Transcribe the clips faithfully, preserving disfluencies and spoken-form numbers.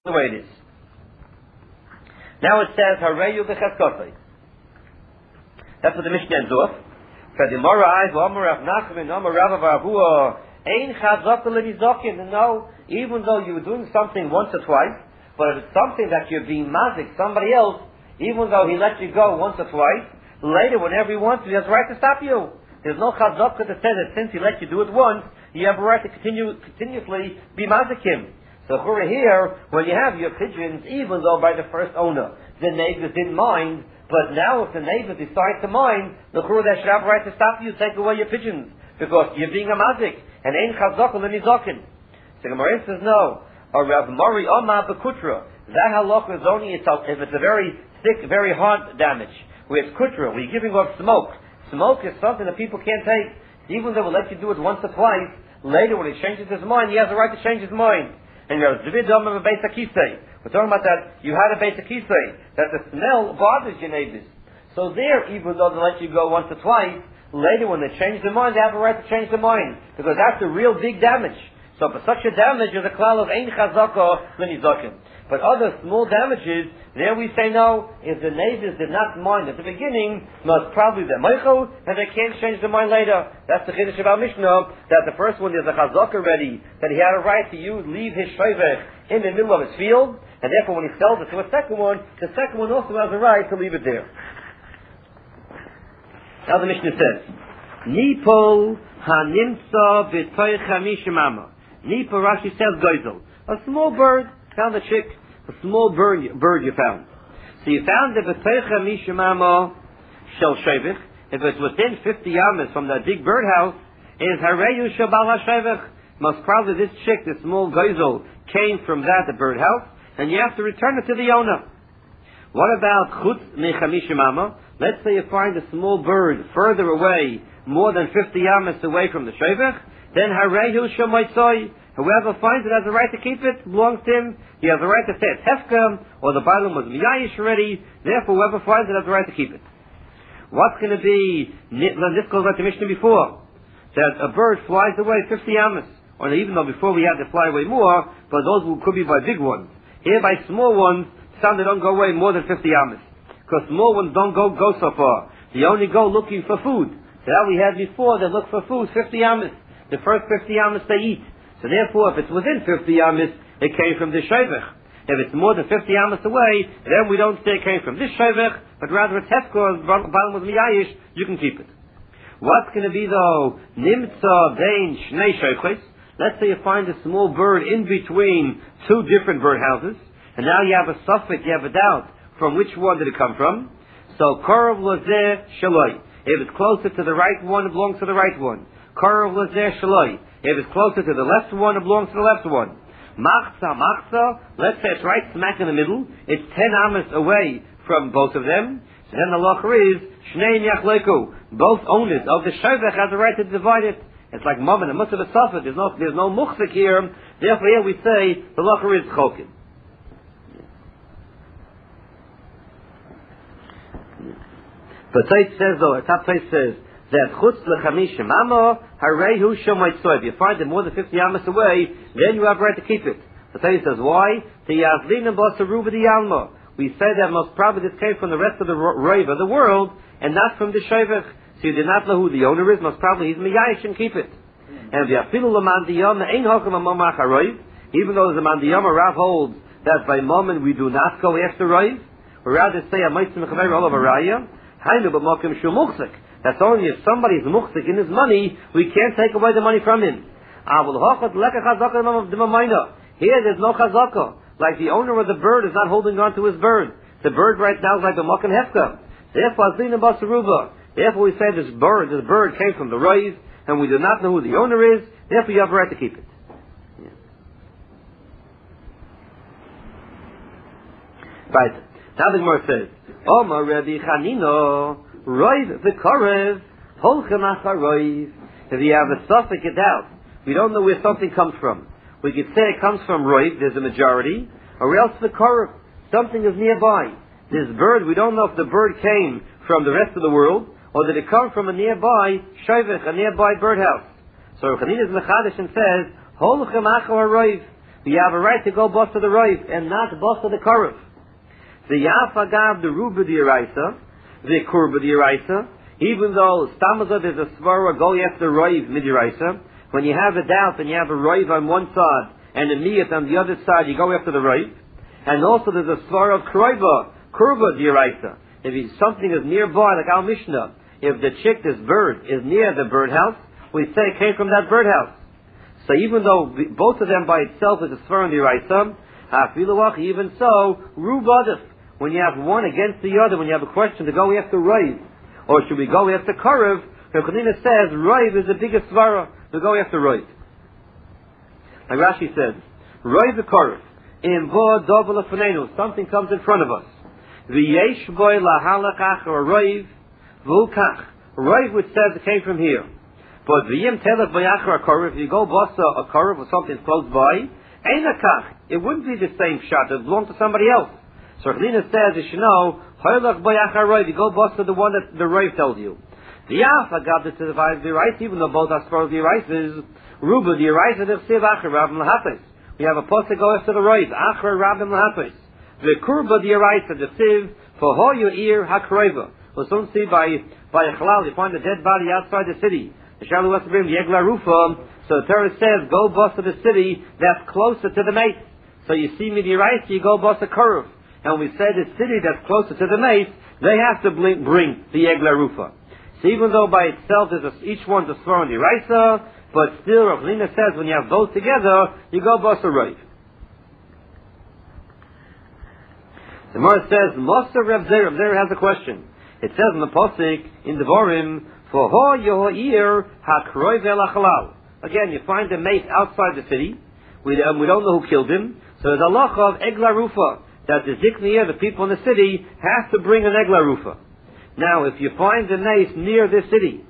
the way it is. Now it says, Hareyu b'cheskosei. That's what the Mishnah ends off. No, even though you were doing something once or twice, but if it's something that you're being mazik, somebody else, even though he let you go once or twice, later, whenever he wants to, he has a right to stop you. There's no chazakah that says that since he let you do it once, you have a right to continue continuously be mazik him. So here, when you have your pigeons, even though by the first owner, the neighbors didn't mind, but now if the neighbor decides to mind, the chura they should have a right to stop you, take away your pigeons, because you're being a mazik, and ain't chazakah l'nizakin. So Gemara says no. Or Rav Mari Omar Bekutra. That halakha is only itself if it's a very thick, very hard damage. Where it's kutra, where you're giving off smoke. Smoke is something that people can't take. Even though we'll let you do it once or twice, later when he changes his mind, he has a right to change his mind. And you have Zvid Dom of a Beis HaKisei. We're talking about that, you had a Beis HaKisei, that the smell bothers your neighbors. So there, even though they let you go once or twice, later when they change their mind, they have a right to change their mind. Because that's a real big damage. So for such a damage, there's a klal of Ein Chazaka L'Nizakim. But other small damages, there we say no, if the neighbors did not mind at the beginning, most probably they're Meichel, and they can't change their mind later. That's the Chiddush of our Mishnah, that the first one is a Chazak already, that he had a right to use, leave his Shovech in the middle of his field, and therefore when he sells it to a second one, the second one also has a right to leave it there. Now the Mishnah says, Nipol hanimtza b'toich hamishimama. Nipol, Rashi says, Goizel. A small bird, found a chick, a small bird, bird you found. So you found the B'teicha Mishimamo Shel Shevich. If it's within fifty yamas from that big birdhouse, is Hareyu Shabal HaShevich. Most probably this chick, this small geisel, came from that, the birdhouse, and you have to return it to the owner. What about Chutz Mechamishamamo? Let's say you find a small bird further away, more than fifty yamas away from the Shevich, then Hareyu Shamoitzoi. Whoever finds it has a right to keep it, belongs to him. He has a right to say it's hefka, or the Bailam was miyayish already. Therefore, whoever finds it has a right to keep it. What's going to be? This goes like the Mishnah before, that a bird flies away fifty amas, or even though before we had to fly away more, but those could be by big ones. Here, by small ones, some they don't go away more than fifty amas, because small ones don't go go so far. They only go looking for food. So that we had before, they look for food fifty amas. The first fifty amas they eat. So therefore, if it's within fifty yamas, it came from this shevech. If it's more than fifty yamas away, then we don't say it came from this shevech, but rather it's hefka, bottom was miyayish, you can keep it. What's going to be though? Nimtza bein shnei sheches. Let's say you find a small bird in between two different birdhouses, and now you have a suffix, you have a doubt from which one did it come from. So korov lazeh shaloi. If it's closer to the right one, it belongs to the right one. Korov lazeh shaloi. If it's closer to the left one, it belongs to the left one. Machza, machza, let's say it's right smack in the middle. It's ten amas away from both of them. So then the lacher is, Shnei Yachleku. Both owners of the Shevech have the right to divide it. It's like Mom and a Musaf Safa. There's no, there's no muchzik here. Therefore here we say, the lacher is chokin. But Tait says though, top Tait says, that chutz lechamishim amo harehu shomaytzoy. If you find it more than fifty amas away, then you have a right to keep it. The Torah says why? The yazlinim basaruba di alma. We say that most probably this came from the rest of the rave of the world, and not from the shevech. So you did not know who the owner is. Most probably he's miyayish and keep it. And the afilu lamandiyam ein hokum amamach haroiv. Even though the mandiyam Rav holds that by moment we do not go after rave, we rather say a meitzim mechaver all of a raya. Hainu b'mokim shumuchzik. That's only if somebody is muchzik in his money, we can't take away the money from him. Here there's no chazaka. Like the owner of the bird is not holding on to his bird. The bird right now is like a makom hefka. Therefore, Therefore we say this bird, this bird came from the raise, and we do not know who the owner is, therefore you have a right to keep it. Yeah. Right. Now the Gemara says, Omar Rabbi Chanino, Roiv v'korev, holchem acharoiv. If you have a suffix, a doubt, we don't know where something comes from. We could say it comes from Roiv, there's a majority, or else v'korev, something is nearby. This bird, we don't know if the bird came from the rest of the world, or did it come from a nearby shevech, a nearby birdhouse. So Chanina is mechadish and says, holchem acharoiv. you have a right to go bust to the Roiv and not bust to the Korav. The Yafa Gav, the Ruba the Yeraisa, the Kurba the Yeraisa, even though Stamazot is a Svara go after Roiv mid Yeraisa, when you have a doubt and you have a Roiv on one side and a Miyat on the other side, you go after the Roiv. And also there's a Svara of Kroiba, Kurba the Yeraisa. If something is nearby, like Al Mishnah, if the chick, this bird, is near the birdhouse, we say it came from that birdhouse. So even though both of them by itself is a Svara and the Yeraisa, even so, Rubadif, when you have one against the other, when you have a question to go after Roiv, or should we go after Korav, Rav Chanina says Roiv is the biggest Svara, to go after Roiv. Like Rashi says, Roiv the Korav, in Bo Dovel Afanenu, something comes in front of us. V'yesh boy lahalakach or Roiv, v'ukach. Roiv which says it came from here. But v'yim telach v'yachar a Korav, if you go basa a Korav or something close by, einakach, it wouldn't be the same shot, it belonged to somebody else. So Chanina says, you should know, hoylach v'yachar Roiv, you go basa the one that the Roiv tells you. The Yafa got this to the Yeraisa, even though both are sport of the Yeraisa, is Ruba, the Yeraisa, the Chsiv Achar, Rabim Lahapes. We have a post to go after the Roiv, Achar, Rabim Lahapes. The Kurba, the Yeraisa, the Chsiv, for ho your ear, Hakreva. We'll soon see by, by a Chalal, you find a dead body outside the city. The Shalu was to bring the Egla Rufa, so the Torah says, go bust to the city that's closer to the mace. So you see me the Yeraisa, you go bust a Kurv. And we say the city that's closer to the mace, they have to bring, bring the Egla Rufa. So even though by itself is a, each one's a Svara and Yeraisa, but still Rav Chanina says when you have both together, you go bust a Roiv. The Gemara says, Moser Reb Zer, Reb Zer has a question. It says in the Posik, in the Vorim, for ho yohir hakroiv el achalal. Again, you find the mace outside the city. We, um, we don't know who killed him. So there's a halacha of Egla Rufa, that the Zikniya, the people in the city, have to bring an Egla Rufa. Now, if you find the mace near this city,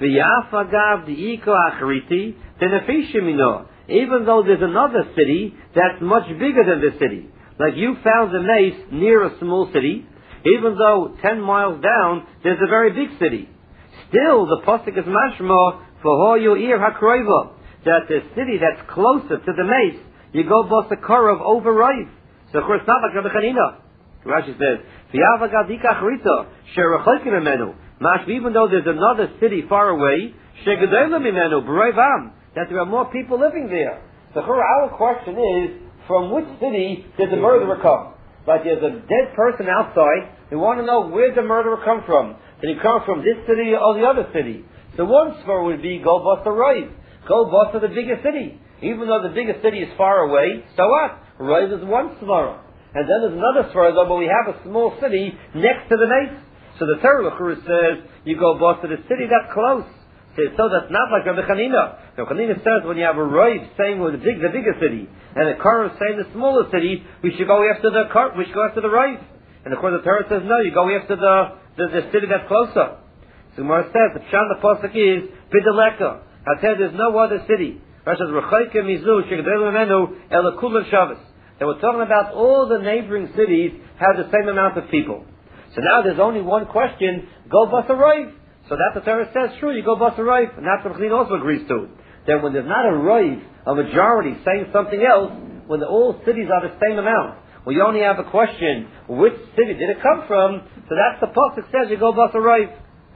even though there's another city that's much bigger than this city, like you found the mace near a small city, even though ten miles down there's a very big city, still the pasuk is mashma for ho yoir hakroiva, that the city that's closer to the mace, you go bust a korov over Roiv. So of course not like Rabbi Chanina. Rashi says, even though there's another city far away, that there are more people living there. So our question is, from which city did the murderer come? Like there's a dead person outside, we want to know where the murderer come from. Did he come from this city or the other city? So one spur would be, go bust a Roiv. Go bust to the biggest city. Even though the biggest city is far away, so what? Roiv is one svara. And then there's another svara, but we have a small city next to the mace. So the Torah says, you go bust to the city that's close. So, so that's not like Rabbi Chanina. Rabbi Chanina says when you have a Roiv saying with the big, the bigger city, and a Korah saying the smaller city, we should go after the Korah, we should go after the Roiv. And of course the Torah says, no, you go after the, the, the city that's closer. So Gemara says, the Pshan the Pasuk is, Bidaleka. I said there's no other city. Rashi says, Rechaike mizu, shekadelu memenu, elakulam Shabbos. They were talking about all the neighboring cities have the same amount of people. So now there's only one question, go bust a Roiv. So that the Torah says, true, you go bust a Roiv. And that's what Chanina also agrees to. Then when there's not a Roiv, a majority saying something else, when the, all cities are the same amount, we only have a question, which city did it come from? So that's the pasuk says, you go bust a Roiv.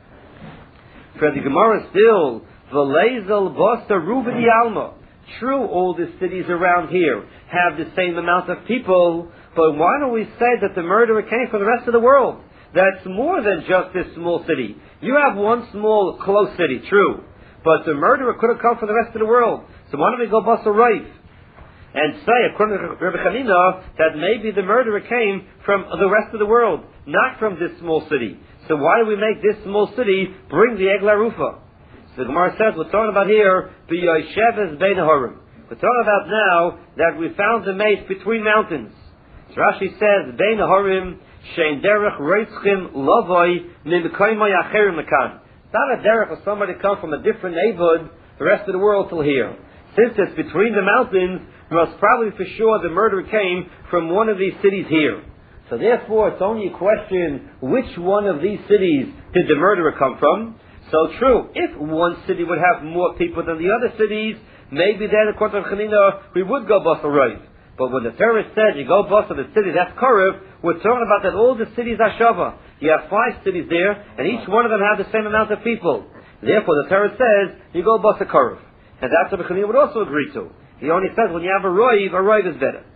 For the Gemara still, V'leizel basta rubidi alma. True, all the cities around here have the same amount of people, but why don't we say that the murderer came from the rest of the world? That's more than just this small city. You have one small, close city, true, but the murderer could have come from the rest of the world. So why don't we go bust a Roiv and say, according to Rabbi Chanina, that maybe the murderer came from the rest of the world, not from this small city. So why do we make this small city bring the Egla Rufa? So the Gemara says, we're talking about here, B'yosheves Bein Horim. We're talking about now that we found the mace between mountains. So Rashi says, Bein Horim, Shein Derech Reitzchim Lovoi, Mimkoimoi Acherim Mekan. It's not a derech for somebody to come from a different neighborhood, the rest of the world till here. Since it's between the mountains, most probably for sure the murderer came from one of these cities here. So therefore, it's only a question, which one of these cities did the murderer come from? So true, if one city would have more people than the other cities, maybe then according to Chanina we would go bus a roiv. But when the Torah says you go bus to the city, that's Korev, we're talking about that all the cities are Shava. You have five cities there, and each one of them have the same amount of people. Therefore the Torah says you go bus a Korev. And that's what the Chanina would also agree to. He only says when you have a roiv, a roiv is better.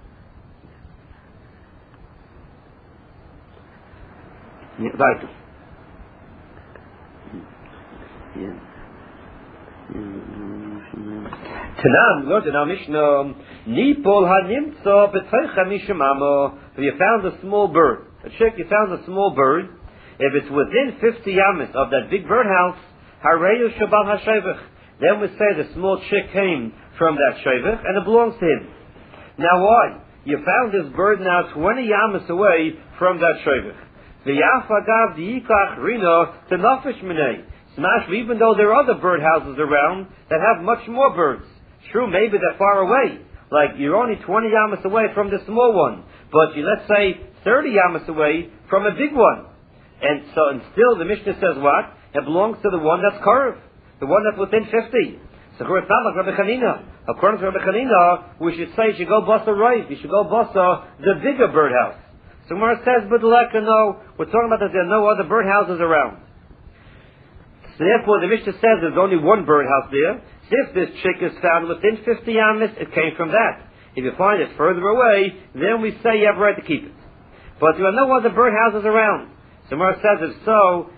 Yeah, right. Yeah. Tanam, we learned in our Mishnah, Nipol hanimtzo b'toicha mishemamo. If you found a small bird, a chick, you found a small bird, if it's within fifty yamas of that big birdhouse, hareyu shabal hashevich. Then we say the small chick came from that shevich and it belongs to him. Now why? You found this bird now twenty yamas away from that shevich. V'yafagav diikach rino tenafish minei. Smash, even though there are other birdhouses around that have much more birds. True, maybe they're far away. Like, you're only twenty yamas away from the small one. But you, let's say, thirty yamas away from a big one. And so, and still the Mishnah says what? It belongs to the one that's curved. The one that's within fifty. So, it's not like Rabbi Chanina. According to Rabbi Chanina, we should say you should go basa right. You should go basa the bigger birdhouse. So, where it says, but no, we're talking about that there are no other birdhouses around. So therefore, the Mishnah says there's only one birdhouse there. So if this chick is found within fifty yamas, it came from that. If you find it further away, then we say you have a right to keep it. But there are no other birdhouses around. So Gemara says, if so,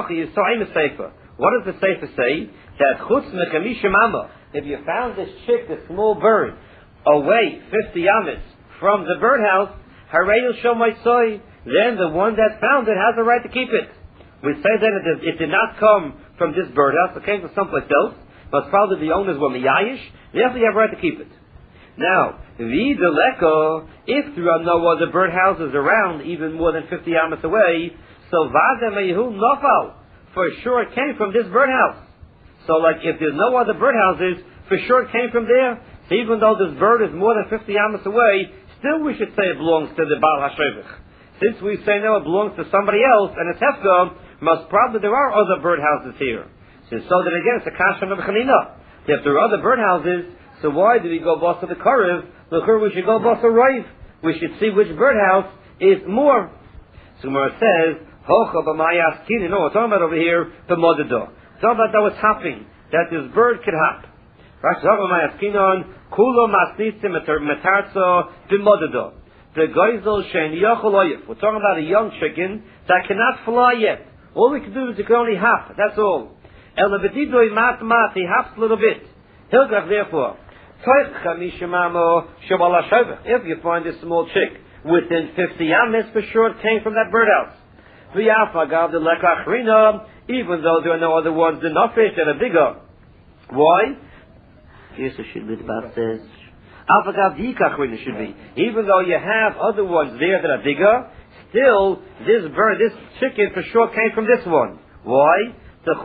what does the Sefer say? That chutz mechamishem amma. If you found this chick, this small bird, away fifty yamas from the birdhouse, harayil shomaisoi, then the one that found it has a right to keep it. We say that it, it did not come from this birdhouse, it came from someplace else, but probably the owners were miyayish, therefore you have a right to keep it. Now, v'deleko, if there are no other birdhouses around, even more than fifty yamas away, so v'ademehu nofal, for sure it came from this birdhouse. So like, if there's no other birdhouses, for sure it came from there, so even though this bird is more than fifty yamas away, still we should say it belongs to the Baal HaShevich. Since we say no, it belongs to somebody else, and it's hefka, most probably there are other birdhouses here. So, so that again, it's a kasha of Chanina. If there are other birdhouses, so why do we go boss to the Karev? Look, we should go boss to Raiv. We should see which birdhouse is more. So Gemara says, Hocha b'mayas kini. No, we're talking about over here, the Modado. It's talking about that was hopping, that this bird could hop. Right? So b'mayas kinon, kulo masnitzim metarzo b'Modado. The Geisel shein yochel oyef. We're talking about a young chicken that cannot fly yet. All we can do is it can only hop, that's all. Elabedidoi mat mat, he hops a little bit. Hilgach, therefore, if you find this small chick within fifty yamas, for sure it came from that birdhouse. Even though there are no other ones, the nafish that are bigger. Why? Here's the shidbit about says. Should be. Even though you have other ones there that are bigger, still, this bird, this chicken for sure came from this one. Why?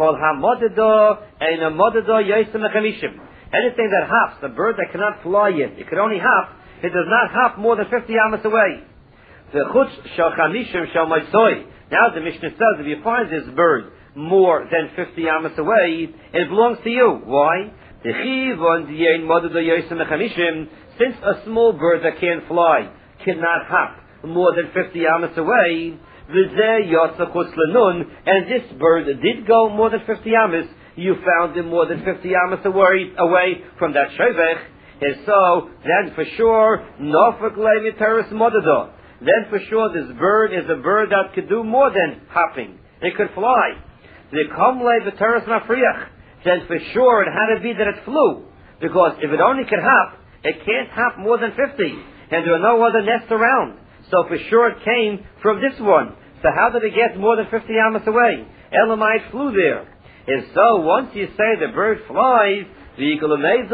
Anything that hops, the bird that cannot fly yet, it can only hop, it does not hop more than fifty yamas away. Now the Mishnah says, if you find this bird more than fifty yamas away, it belongs to you. Why? Since a small bird that can't fly cannot hop more than fifty yamas away, and this bird did go more than fifty yamas, you found him more than fifty yamas away, away from that shevech, and so then for sure, then for sure this bird is a bird that could do more than hopping. It could fly. Then for sure it had to be that it flew, because if it only can hop, it can't hop more than fifty, and there are no other nests around. So for sure it came from this one. So how did it get more than fifty yamas away? Elamite flew there. And so once you say the bird flies, then the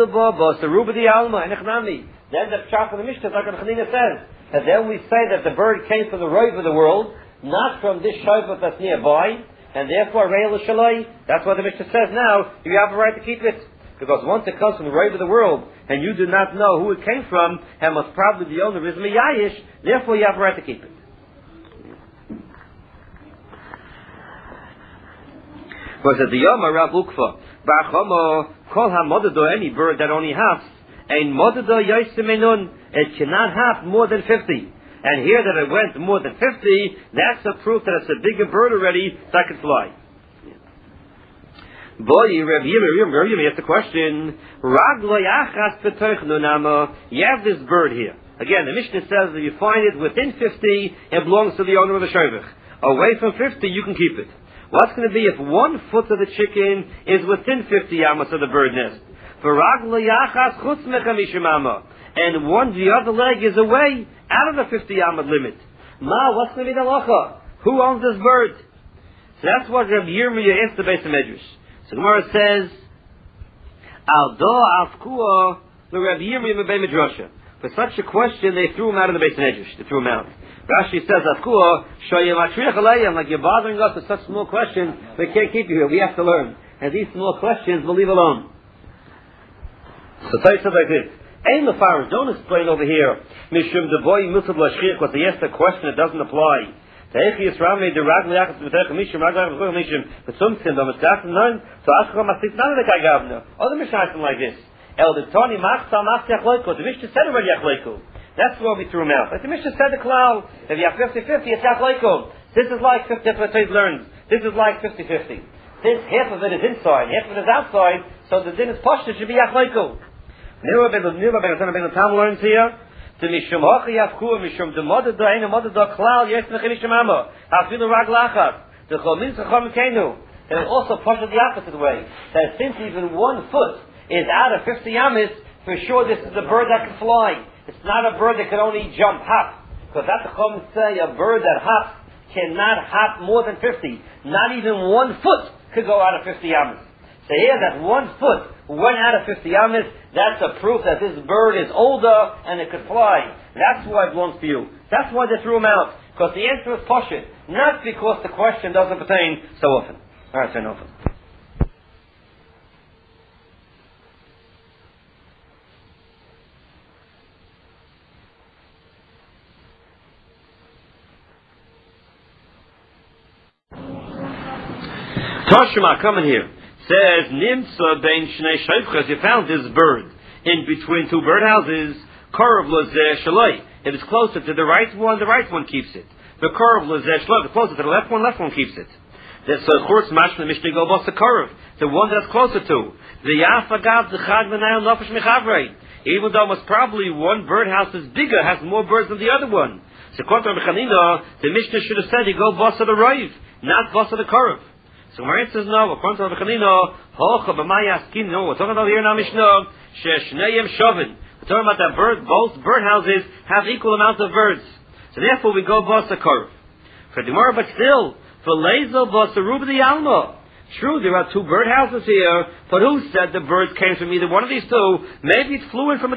pshat of the Mishnah, like Chanina says, and then we say that the bird came from the roiv of the world, not from this shayvah that's nearby, and therefore Re'el Shalai, that's what the Mishnah says now, you have a right to keep it. Because once it comes from the roiv of the world, and you do not know who it came from, and most probably the owner is miyayish, therefore you have a right to keep it. Because at the Yom Rav Ukva, Ba'chomo, kol ha-modado, any bird that only hops, ein modado yoisemenun, it cannot hop more than fifty. And here that it went more than fifty, that's a proof that it's a bigger bird already that can fly. Boy, Rav Yirmiyah asked the question, Raglo yachas b'toich nunama, you have this bird here. Again, the Mishnah says that you find it within fifty, it belongs to the owner of the shevach. Away from fifty, you can keep it. What's going to be if one foot of the chicken is within fifty amas of the bird nest? For Raglo yachas chutz mechamishem amma, and one, the other leg is away out of the fifty amad limit. Ma, what's going to be the halacha? Who owns this bird? So that's what Rav Yirmiyah asked the Beis Medrash. So Gemara says, Al do afkua the Rav Yirmiyah mebei midrasha. For such a question, they threw him out of the Beis Medrash. They threw him out. Rashi says, afkua shoyim atriach alayim, like you're bothering us with such small questions, we can't keep you here. We have to learn. And these small questions, we'll leave alone. So Tay says like this. Ein lefaris, don't explain over here. Mishum de boy musad lashchich, because he asked a question that doesn't apply. Teich yisrami de rag liachas v'teich mishum rag liachas v'teich mishum v'tzumtzim v'mitzgafen none so ashkol masik none of the kagavna. Other mishnayim like this. El de toni machta machta yachloiku. The Mishnah said already yachloiku. That's why we threw him out. But the Mishnah said the klal. If you have fifty-fifty, it's yachloiku. This is like fifty. That's what Tate learns. This is like fifty-fifty. This half of it is inside, half of it is outside. So the din is poshta should be yachloiku. Nira ben Nira ben Nira ben Tam learns here. To mishum hachi yafku mishum the mother da ina mother da klal yes mechim mishum amo afilu rag lachas the chomin zacham kenu. And it also pushes the opposite way. That since even one foot is out of fifty amis, for sure this is a bird that can fly. It's not a bird that can only jump hop. Because that's the chomin say a bird that hops cannot hop more than fifty. Not even one foot could go out of fifty amis. So here that one foot went out of fifty amis, that's a proof that this bird is older and it could fly. That's why it belongs to you. That's why they threw him out. Because the answer is poshut, not because the question doesn't pertain so often. Alright, so enough. Toshima coming here. Says, Nimsa ben Shnei Shayfchas, you found this bird in between two birdhouses. Karav lozeh shaloi. If it's closer to the right one, the right one keeps it. The karav lozeh shaloi. If it's closer to the left one, left one keeps it. So, of course, mashma mishnah go bas the karav, the one that's closer to. The yafagav the chad v'nayel nafesh mechavrei. Even though most probably one birdhouse is bigger, has more birds than the other one. So, according to Rabbi the mishnah should have said, you go bas the roiv, not bas the karav. So Marit says no, according to Rabbi Chanina, Hocha b'maya askin, no, we're talking about here in our Mishnah, she'shneyem shovin. We're talking about that bird, both birdhouses have equal amounts of birds. So therefore we go bas a korv. For the Gemara, but still, for lezel bas a ruba the alma. True, there are two birdhouses here, but who said the birds came from either one of these two? Maybe it flew in from a